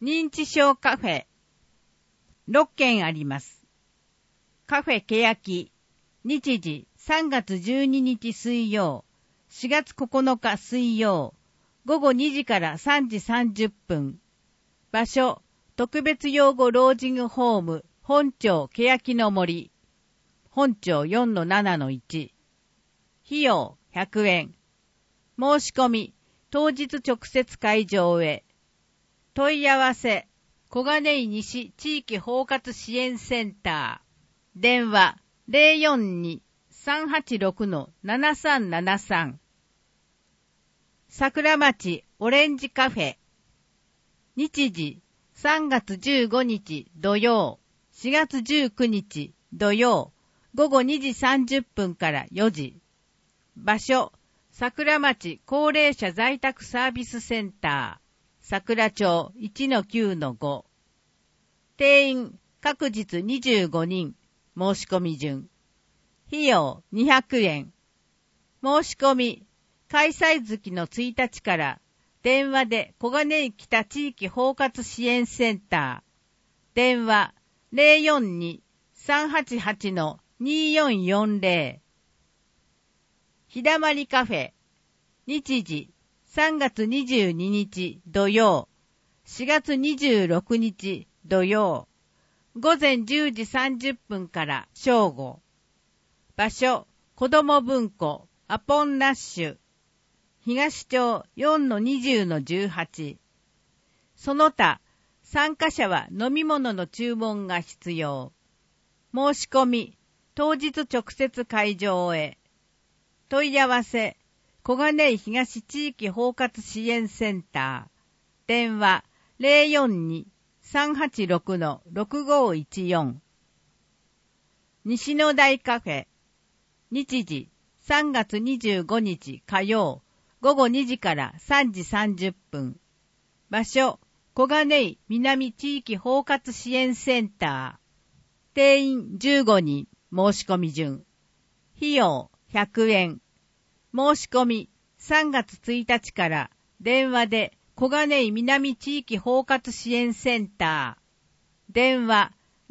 認知症カフェ6軒あります。カフェけやき、日時3月12日水曜、4月9日水曜、午後2時から3時30分。場所、特別養護老人ホーム、本町けやきの森。本町 4-7-1。費用100円。申し込み、当日直接会場へ。問い合わせ、小金井西地域包括支援センター。電話 042-386-7373。桜町オレンジカフェ。日時3月15日土曜、4月19日土曜、午後2時30分から4時。場所、桜町高齢者在宅サービスセンター。桜町 1-9-5。定員各日25人。申し込み順。費用200円。申し込み、開催月の1日から電話で小金井北地域包括支援センター。電話 042-388-2440。ひだまりカフェ。日時3月22日土曜、4月26日土曜、午前10時30分から正午。場所、子ども文庫、アポンラッシュ。東町 4-20-18。その他、参加者は飲み物の注文が必要。申し込み、当日直接会場へ。問い合わせ、小金井東地域包括支援センター。電話 042-386-6514。西の台カフェ。日時3月25日火曜、午後2時から3時30分。場所、小金井南地域包括支援センター。定員15人。申し込み順。費用100円。申し込み、3月1日から電話で小金井南地域包括支援センター。電話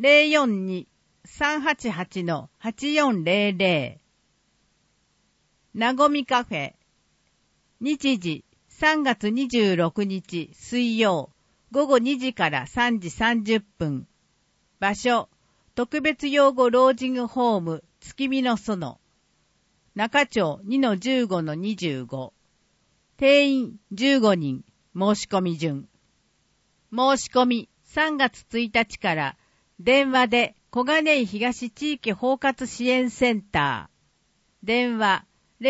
042-388-8400。なごみカフェ。日時3月26日水曜、午後2時から3時30分。場所、特別養護老人ホーム月見の園。中町 2-15-25。定員15人。申し込み順。申し込み3月1日から電話で小金井東地域包括支援センター。電話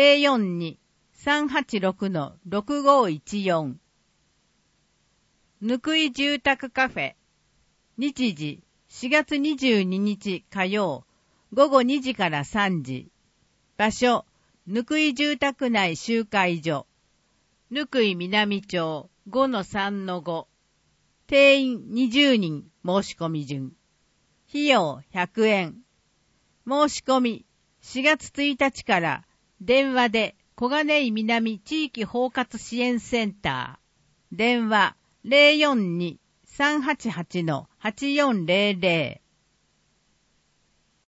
042-386-6514。ぬくい住宅カフェ。日時4月22日火曜、午後2時から3時。場所、ぬくい住宅内集会所。ぬくい南町 5-3-5。定員20人。申し込み順。費用100円。申し込み、4月1日から電話で小金井南地域包括支援センター。電話 042-388-8400。